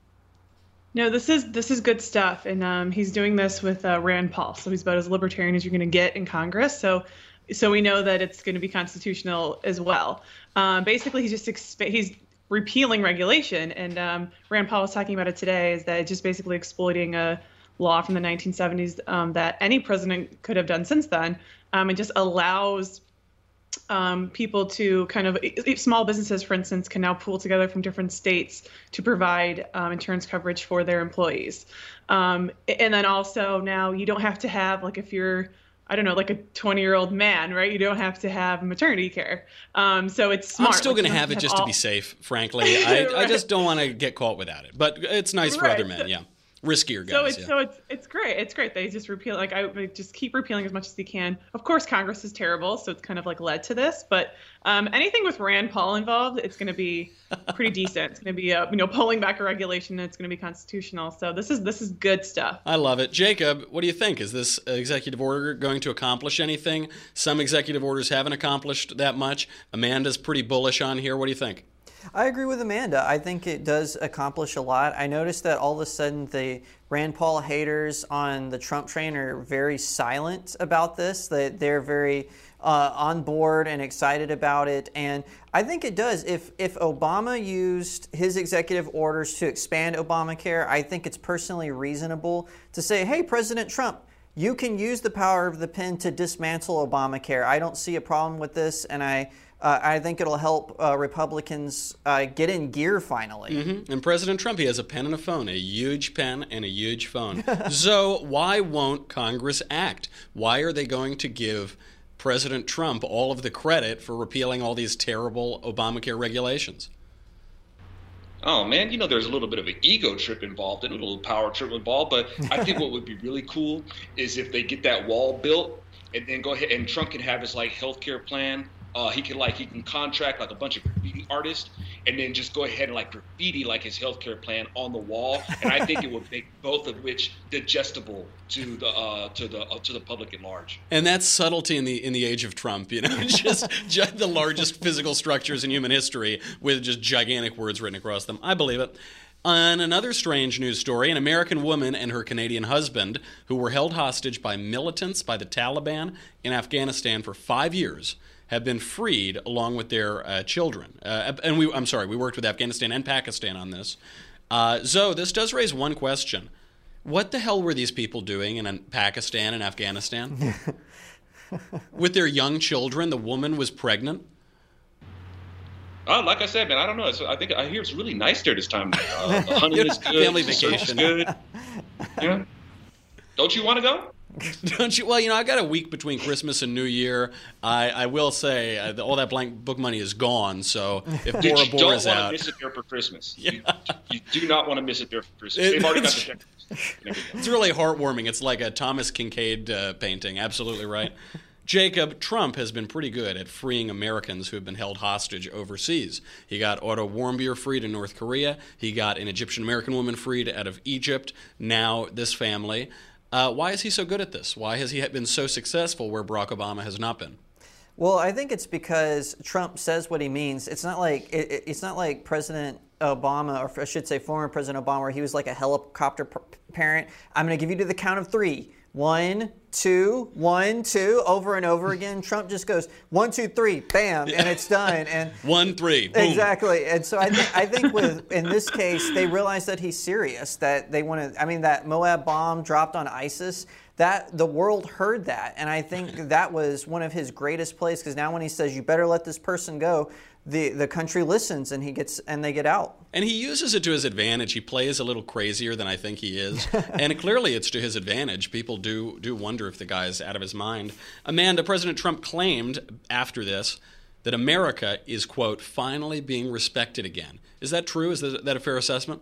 No, this is this is good stuff, and um, he's doing this with uh, Rand Paul, so he's about as libertarian as you're going to get in Congress. So, so we know that it's going to be constitutional as well. Um, basically, he's just exp- he's repealing regulation, and um, Rand Paul was talking about it today. Is that it's just basically exploiting a law from the nineteen seventies um, that any president could have done since then, um, and just allows um, people to kind of small businesses, for instance, can now pool together from different states to provide um, insurance coverage for their employees, um, and then also now you don't have to have like if you're I don't know, like a twenty-year-old man, right? You don't have to have maternity care. Um, so it's smart. I'm still like, going to have it have just all... to be safe, frankly. I, right. I just don't want to get caught without it. But it's nice for right. other men, yeah. Riskier guys, so it's yeah. so it's it's great. It's great. They just repeal like I would just keep repealing as much as they can. Of course, Congress is terrible, so it's kind of like led to this. But um, anything with Rand Paul involved, it's going to be pretty decent. It's going to be a, you know pulling back a regulation. It's going to be constitutional. So this is this is good stuff. I love it, Jacob. What do you think? Is this executive order going to accomplish anything? Some executive orders haven't accomplished that much. Amanda's pretty bullish on here. What do you think? I agree with Amanda. I think it does accomplish a lot. I noticed that all of a sudden the Rand Paul haters on the Trump train are very silent about this, that they're very uh, on board and excited about it. And I think it does. If, if Obama used his executive orders to expand Obamacare, I think it's personally reasonable to say, hey, President Trump, you can use the power of the pen to dismantle Obamacare. I don't see a problem with this, and I Uh, I think it'll help uh, Republicans uh, get in gear finally. Mm-hmm. And President Trump, he has a pen and a phone, a huge pen and a huge phone. So why won't Congress act? Why are they going to give President Trump all of the credit for repealing all these terrible Obamacare regulations? Oh, man, you know, there's a little bit of an ego trip involved and a little power trip involved. But I think what would be really cool is if they get that wall built and then go ahead and Trump can have his like healthcare plan. Uh, he can like he can contract like a bunch of graffiti artists and then just go ahead and like graffiti like his healthcare plan on the wall, and I think it would make both of which digestible to the uh, to the uh, to the public at large. And that's subtlety in the in the age of Trump, you know, just, just the largest physical structures in human history with just gigantic words written across them. I believe it. On another strange news story, an American woman and her Canadian husband, who were held hostage by militants by the Taliban in Afghanistan for five years, have been freed along with their uh, children. Uh, and we, I'm sorry, we worked with Afghanistan and Pakistan on this. Uh, Zoe, this does raise one question. What the hell were these people doing in Pakistan and Afghanistan? With their young children, the woman was pregnant. Oh, like I said, man, I don't know. It's, I think I hear it's really nice there this time. Uh, the honey is good. Family the vacation. Good. Yeah. Don't you want to go? Don't you? Well, you know, I got a week between Christmas and New Year. I, I will say uh, all that blank book money is gone. So if Dude, Bora you Bora don't is want out, to miss it there for Christmas. Yeah. You, you do not want to miss it there for Christmas. It- They've already got it's- the check. it's really heartwarming. It's like a Thomas Kincaid uh, painting. Absolutely right. Jacob, Trump has been pretty good at freeing Americans who have been held hostage overseas. He got Otto Warmbier freed in North Korea. He got an Egyptian-American woman freed out of Egypt. Now this family. Uh, why is he so good at this? Why has he been so successful where Barack Obama has not been? Well, I think it's because Trump says what he means. It's not like it, it's not like President Obama, or I should say former President Obama, where he was like a helicopter p- parent. I'm going to give you to the count of three. One, two, one, two, over and over again. Trump just goes, one, two, three, bam, and it's done. And one, three, boom. Exactly. And so I, th- I think with in this case, they realize that he's serious, that they want to, I mean, that Moab bomb dropped on ISIS, that the world heard that. And I think that was one of his greatest plays, because now when he says, you better let this person go, the, the country listens and he gets and they get out. And he uses it to his advantage. He plays a little crazier than I think he is. And clearly it's to his advantage. People do do wonder if the guy's out of his mind. Amanda, President Trump claimed after this that America is, quote, finally being respected again. Is that true? Is that a fair assessment?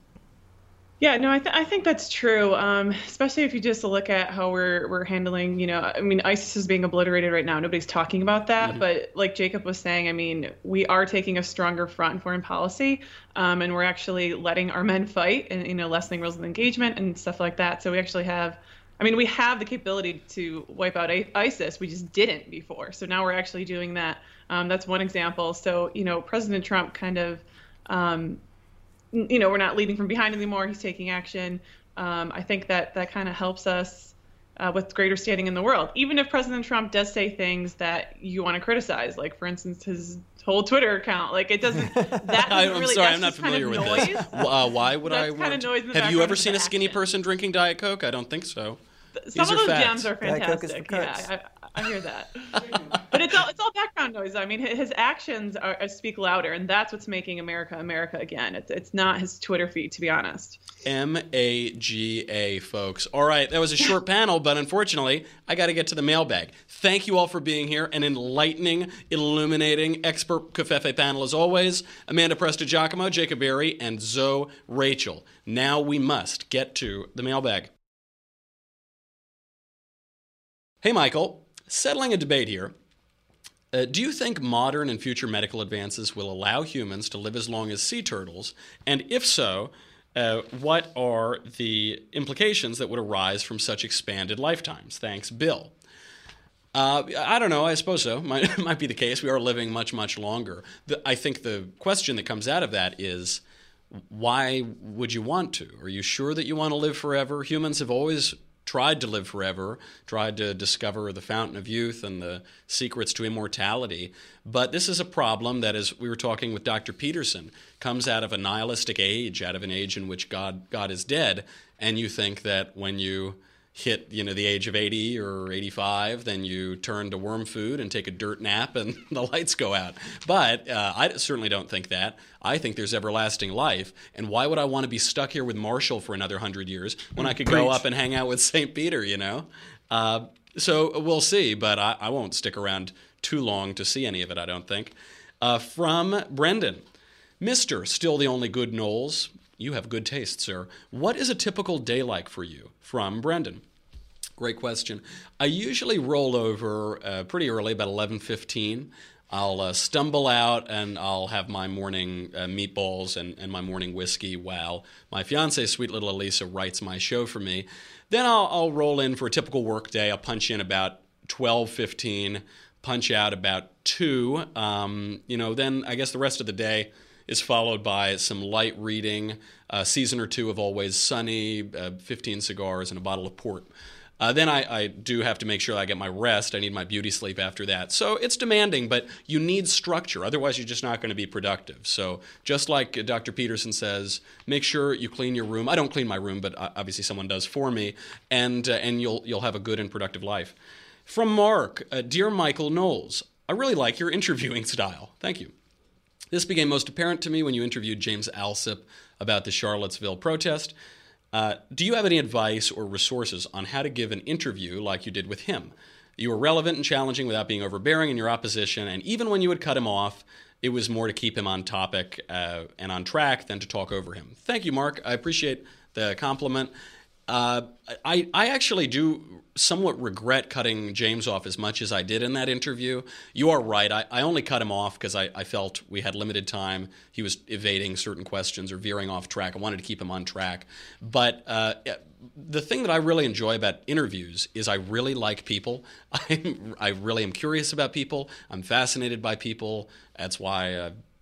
Yeah, no, I, th- I think that's true, um, especially if you just look at how we're we're handling, you know, I mean, ISIS is being obliterated right now. Nobody's talking about that. Mm-hmm. But like Jacob was saying, I mean, we are taking a stronger front in foreign policy, um, and we're actually letting our men fight and, you know, lessening rules of engagement and stuff like that. So we actually have, I mean, we have the capability to wipe out ISIS. We just didn't before. So now we're actually doing that. Um, that's one example. So, you know, President Trump kind of, um, you know, we're not leading from behind anymore. He's taking action. Um, I think that that kind of helps us uh, with greater standing in the world. Even if President Trump does say things that you want to criticize, like, for instance, his whole Twitter account, like it doesn't. That doesn't I'm really. sorry, that's I'm not just kind familiar of with noise. this. Uh, why would that's I? Kind of noise in the Have you ever background seen of a skinny action. person drinking Diet Coke? I don't think so. Some These of are those facts. gems are Diet Coke is for fantastic. cooks. Yeah, I, I hear that. But it's all it's all background noise. I mean, his actions are, are speak louder, and that's what's making America America again. It's it's not his Twitter feed, to be honest. M A G A, folks. All right, that was a short panel, but unfortunately, I got to get to the mailbag. Thank you all for being here. An enlightening, illuminating, expert Covfefe panel as always. Amanda Prestigiacomo, Jacob Berry, and Zoe Rachel. Now we must get to the mailbag. Hey, Michael. Settling a debate here. Uh, do you think modern and future medical advances will allow humans to live as long as sea turtles? And if so, uh, what are the implications that would arise from such expanded lifetimes? Thanks, Bill. Uh, I don't know. I suppose so. Might, might be the case. We are living much, much longer. The, I think the question that comes out of that is, why would you want to? Are you sure that you want to live forever? Humans have always tried to live forever, tried to discover the fountain of youth and the secrets to immortality. But this is a problem that, as we were talking with Doctor Peterson, comes out of a nihilistic age, out of an age in which God God is dead, and you think that when you hit, you know, the age of eighty or eighty-five, then you turn to worm food and take a dirt nap and the lights go out. But uh, I certainly don't think that. I think there's everlasting life. And why would I want to be stuck here with Marshall for another hundred years when I could go up and hang out with Saint Peter, you know? Uh, so we'll see, but I, I won't stick around too long to see any of it, I don't think. Uh, from Brendan. Mister Still the Only Good Knowles. You have good taste, sir. What is a typical day like for you? From Brendan. Great question. I usually roll over uh, pretty early, about eleven fifteen. I'll uh, stumble out and I'll have my morning uh, meatballs and, and my morning whiskey while my fiancée, sweet little Elisa, writes my show for me. Then I'll, I'll roll in for a typical work day. I'll punch in about twelve fifteen, punch out about two. Um, you know, then I guess the rest of the day is followed by some light reading, a season or two of Always Sunny, uh, fifteen cigars, and a bottle of port. Uh, then I, I do have to make sure I get my rest. I need my beauty sleep after that. So it's demanding, but you need structure. Otherwise, you're just not going to be productive. So just like Doctor Peterson says, make sure you clean your room. I don't clean my room, but obviously someone does for me, and uh, and you'll you'll have a good and productive life. From Mark, uh, Dear Michael Knowles, I really like your interviewing style. Thank you. This became most apparent to me when you interviewed James Alsop about the Charlottesville protest. Uh, do you have any advice or resources on how to give an interview like you did with him? You were relevant and challenging without being overbearing in your opposition, and even when you would cut him off, it was more to keep him on topic uh, and on track than to talk over him. Thank you, Mark. I appreciate the compliment. Uh, I, I actually do somewhat regret cutting James off as much as I did in that interview. You are right. I, I only cut him off because I, I felt we had limited time. He was evading certain questions or veering off track. I wanted to keep him on track. But uh, the thing that I really enjoy about interviews is I really like people. I I really am curious about people. I'm fascinated by people. That's why uh,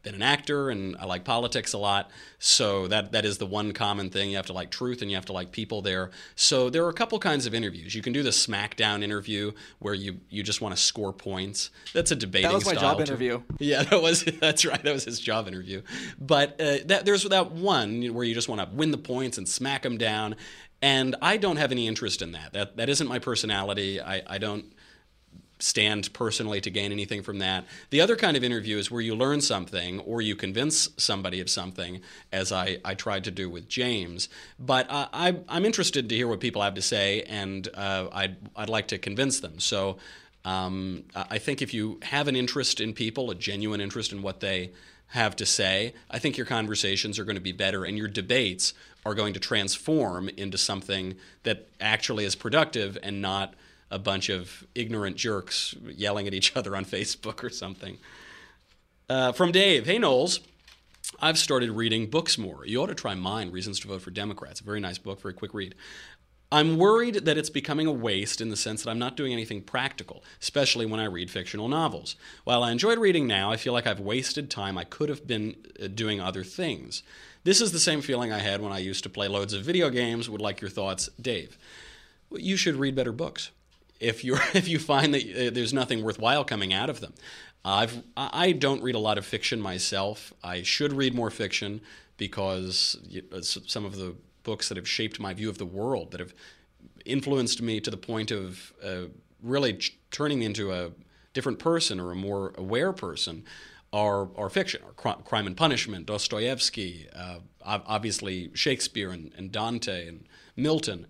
been an actor, and I like politics a lot. So that that is the one common thing. You have to like truth, and you have to like people there. So there are a couple kinds of interviews. You can do the smackdown interview where you, you just want to score points. That's a debating style. That was my job interview. Yeah, that was that's right. That was his job interview. But uh, that there's that one where you just want to win the points and smack them down. And I don't have any interest in that. That that isn't my personality. I, I don't stand personally to gain anything from that. The other kind of interview is where you learn something or you convince somebody of something, as I, I tried to do with James. But uh, I, I'm interested to hear what people have to say, and uh, I'd, I'd like to convince them. So um, I think if you have an interest in people, a genuine interest in what they have to say, I think your conversations are going to be better, and your debates are going to transform into something that actually is productive and not a bunch of ignorant jerks yelling at each other on Facebook or something. Uh, from Dave, hey Knowles, I've started reading books more. You ought to try mine, Reasons to Vote for Democrats. A very nice book, very quick read. I'm worried that it's becoming a waste in the sense that I'm not doing anything practical, especially when I read fictional novels. While I enjoyed reading now, I feel like I've wasted time I could have been doing other things. This is the same feeling I had when I used to play loads of video games. Would like your thoughts, Dave. You should read better books if you if you find that there's nothing worthwhile coming out of them. I've I don't read a lot of fiction myself. I should read more fiction because some of the books that have shaped my view of the world, that have influenced me to the point of uh, really ch- turning me into a different person or a more aware person, are are fiction, or cr- Crime and Punishment, Dostoevsky, uh, obviously Shakespeare and, and Dante and Milton.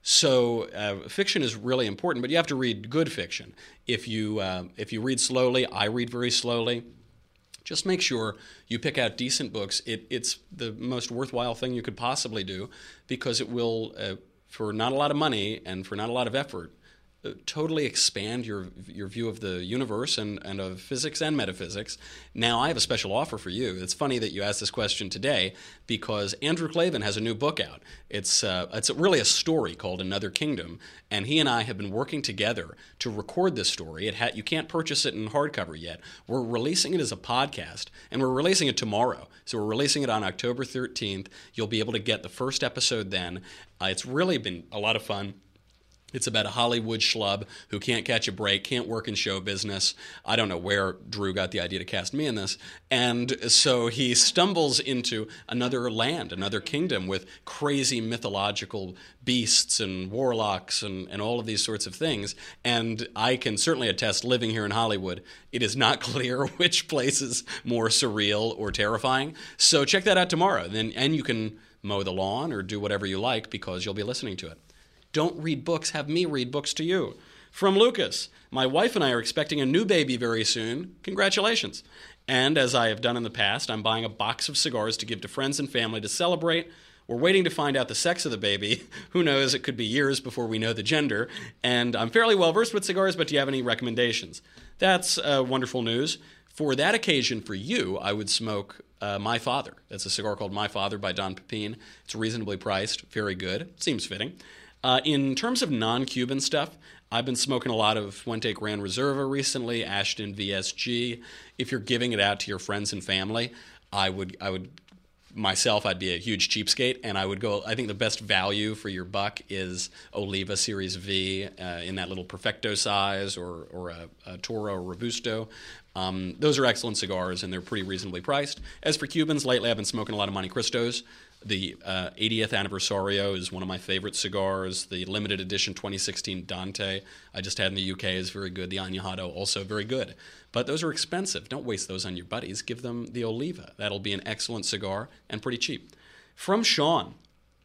So uh, fiction is really important, but you have to read good fiction. If you uh, if you read slowly, I read very slowly. Just make sure you pick out decent books. It, it's the most worthwhile thing you could possibly do, because it will, uh, for not a lot of money and for not a lot of effort, uh, totally expand your your view of the universe and, and of physics and metaphysics. Now, I have a special offer for you. It's funny that you asked this question today, because Andrew Klavan has a new book out. It's uh, it's really a story called Another Kingdom, and he and I have been working together to record this story. It ha- you can't purchase it in hardcover yet. We're releasing it as a podcast, and we're releasing it tomorrow. So we're releasing it on October thirteenth. You'll be able to get the first episode then. Uh, it's really been a lot of fun. It's about a Hollywood schlub who can't catch a break, can't work in show business. I don't know where Drew got the idea to cast me in this. And so he stumbles into another land, another kingdom with crazy mythological beasts and warlocks and, and all of these sorts of things. And I can certainly attest, living here in Hollywood, it is not clear which place is more surreal or terrifying. So check that out tomorrow. Then, and you can mow the lawn or do whatever you like, because you'll be listening to it. Don't read books, have me read books to you. From Lucas, my wife and I are expecting a new baby very soon. Congratulations. And as I have done in the past, I'm buying a box of cigars to give to friends and family to celebrate. We're waiting to find out the sex of the baby. Who knows, it could be years before we know the gender. And I'm fairly well versed with cigars, but do you have any recommendations? That's uh, wonderful news. For that occasion, for you, I would smoke uh, My Father. That's a cigar called My Father by Don Pepin. It's reasonably priced, very good, seems fitting. Uh, in terms of non-Cuban stuff, I've been smoking a lot of Fuente Gran Reserva recently, Ashton V S G. If you're giving it out to your friends and family, I would, I would, myself, I'd be a huge cheapskate, and I would go, I think the best value for your buck is Oliva Series V uh, in that little Perfecto size, or, or a, a Toro or Robusto. Um, those are excellent cigars, and they're pretty reasonably priced. As for Cubans, lately I've been smoking a lot of Monte Cristos. The uh, eightieth Anniversario is one of my favorite cigars. The limited edition twenty sixteen Dante I just had in the U K is very good. The Añejado also very good. But those are expensive. Don't waste those on your buddies. Give them the Oliva. That'll be an excellent cigar and pretty cheap. From Sean.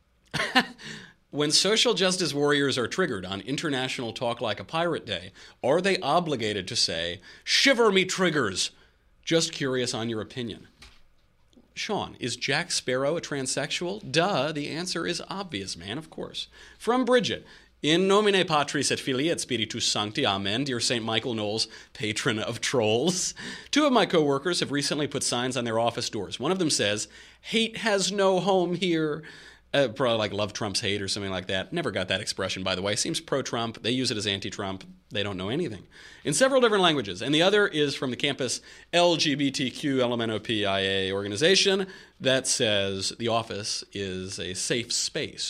When social justice warriors are triggered on International Talk Like a Pirate Day, are they obligated to say, "Shiver me triggers"? Just curious on your opinion. Sean, is Jack Sparrow a transsexual? Duh, the answer is obvious, man, of course. From Bridget, in nomine Patris et Filii et Spiritus Sancti, amen, dear Saint Michael Knowles, patron of trolls. Two of my co-workers have recently put signs on their office doors. One of them says, "Hate has no home here." Uh, probably like love Trump's hate or something like that. Never got that expression, by the way. Seems pro-Trump. They use it as anti-Trump. They don't know anything. In several different languages. And the other is from the campus L G B T Q L M N O P I A organization that says the office is a safe space.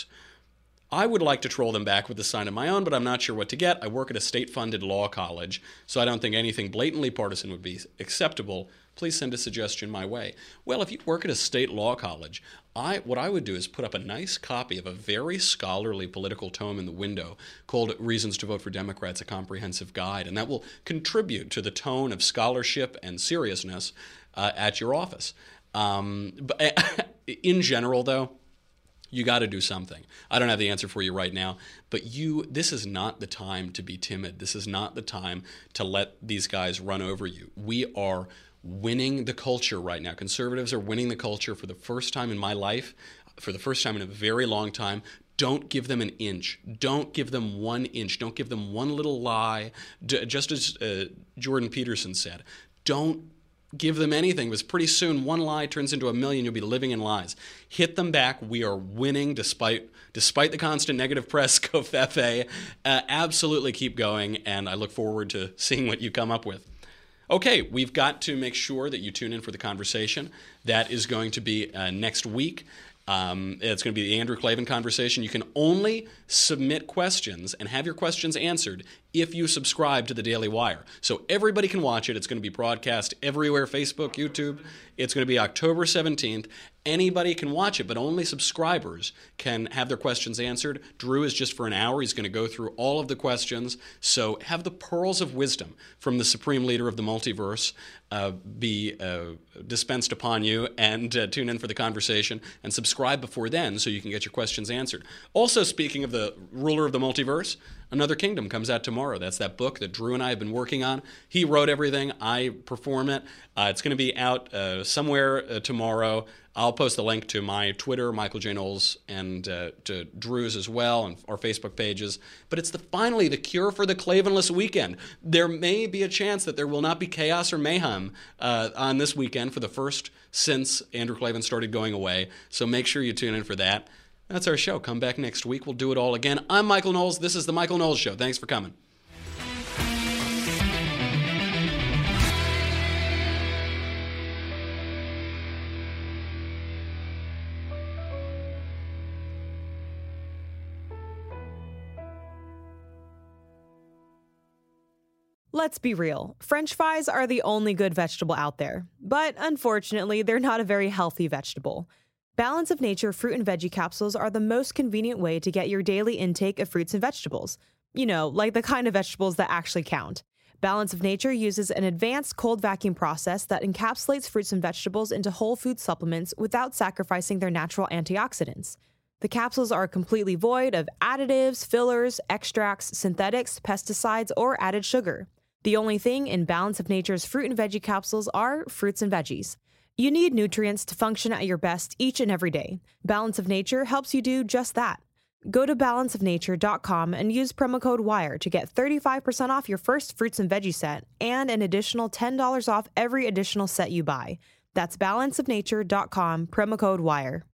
I would like to troll them back with a sign of my own, but I'm not sure what to get. I work at a state-funded law college, so I don't think anything blatantly partisan would be acceptable. Please send a suggestion my way. Well, if you work at a state law college, I what I would do is put up a nice copy of a very scholarly political tome in the window called Reasons to Vote for Democrats, a Comprehensive Guide, and that will contribute to the tone of scholarship and seriousness uh, at your office. Um, but in general, though, you got to do something. I don't have the answer for you right now, but you this is not the time to be timid. This is not the time to let these guys run over you. We are winning the culture right now. Conservatives are winning the culture for the first time in my life, for the first time in a very long time. Don't give them an inch. Don't give them one inch. Don't give them one little lie. D- just as uh, Jordan Peterson said, don't give them anything, because pretty soon one lie turns into a million. You'll be living in lies. Hit them back. We are winning despite despite the constant negative press. Covfefe. Uh, absolutely keep going, and I look forward to seeing what you come up with. Okay, we've got to make sure that you tune in for the conversation. That is going to be uh, next week. Um, it's going to be the Andrew Klavan conversation. You can only submit questions and have your questions answered if you subscribe to the Daily Wire. So everybody can watch it. It's going to be broadcast everywhere, Facebook, YouTube. It's going to be October seventeenth. Anybody can watch it, but only subscribers can have their questions answered. Drew is just for an hour. He's going to go through all of the questions. So have the pearls of wisdom from the supreme leader of the multiverse uh, be uh, dispensed upon you, and uh, tune in for the conversation and subscribe before then so you can get your questions answered. Also, speaking of the ruler of the multiverse, Another Kingdom comes out tomorrow. That's that book that Drew and I have been working on. He wrote everything. I perform it. Uh, it's going to be out uh, somewhere uh, tomorrow. I'll post the link to my Twitter, Michael J. Knowles, and uh, to Drew's as well, and our Facebook pages. But it's the finally the cure for the Klavanless weekend. There may be a chance that there will not be chaos or mayhem uh, on this weekend for the first since Andrew Klavan started going away. So make sure you tune in for that. That's our show. Come back next week. We'll do it all again. I'm Michael Knowles. This is The Michael Knowles Show. Thanks for coming. Let's be real. French fries are the only good vegetable out there. But unfortunately, they're not a very healthy vegetable. Balance of Nature fruit and veggie capsules are the most convenient way to get your daily intake of fruits and vegetables. You know, like the kind of vegetables that actually count. Balance of Nature uses an advanced cold vacuum process that encapsulates fruits and vegetables into whole food supplements without sacrificing their natural antioxidants. The capsules are completely void of additives, fillers, extracts, synthetics, pesticides, or added sugar. The only thing in Balance of Nature's fruit and veggie capsules are fruits and veggies. You need nutrients to function at your best each and every day. Balance of Nature helps you do just that. Go to balance of nature dot com and use promo code WIRE to get thirty-five percent off your first fruits and veggie set and an additional ten dollars off every additional set you buy. That's balance of nature dot com, promo code WIRE.